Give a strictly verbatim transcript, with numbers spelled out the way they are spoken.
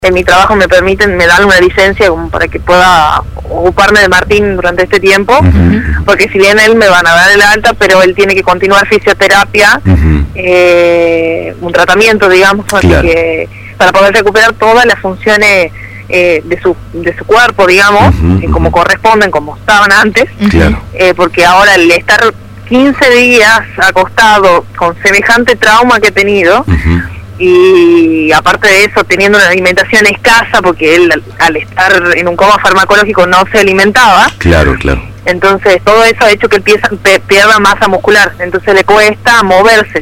en mi trabajo me permiten, me dan una licencia como para que pueda ocuparme de Martín durante este tiempo, uh-huh. porque si bien él me van a dar el alta, pero él tiene que continuar fisioterapia, uh-huh. eh, un tratamiento, digamos, claro. así que para poder recuperar todas las funciones eh, de su de su cuerpo, digamos, uh-huh. eh, como corresponden, como estaban antes, claro. eh, porque ahora el estar quince días acostado con semejante trauma que he tenido, uh-huh. y aparte de eso teniendo una alimentación escasa porque él al, al estar en un coma farmacológico no se alimentaba, claro, claro. Entonces todo eso ha hecho que él pierda, pierda masa muscular, entonces le cuesta moverse.